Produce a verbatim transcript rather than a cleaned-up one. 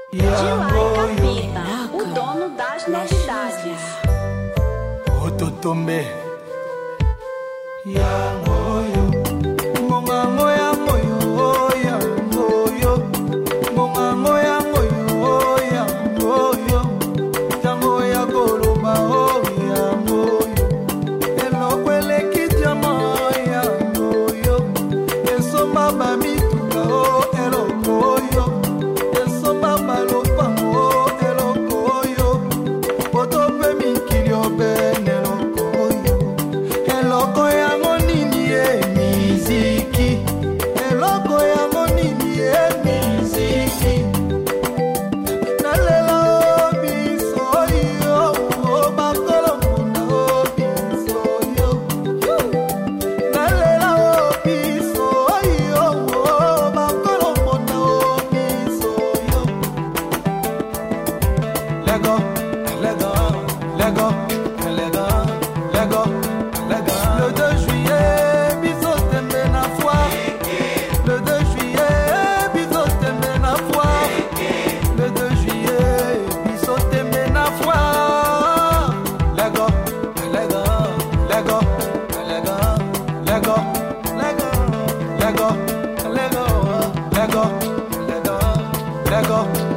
De lá e Capita, o dono das novidades. Ototombe Yangoyo Monga moya moyo Yangoyo Monga moya moyo Yangoyo Tango ya koloba oh Yangoyo Elokwele kitama Yangoyo Esoma bamituka oh Elokoyo Esoma balopango oh Elokoyo Otope mikilio bene eloko yango nini e miziki eloko yango nini e miziki nalela biso yo bakolo muna o biso yo nalela biso yo bakolo muna o biso yo lego lego lego lego lego le deux juillet, bisous t'aimes la foire. Le deux juillet, bisous t'aimes la foire. Le deux juillet, bisous t'aimes la foire. Lego, Lego, Lego, Lego, Lego, Lego, Lego, Lego, Lego, Lego, Lego.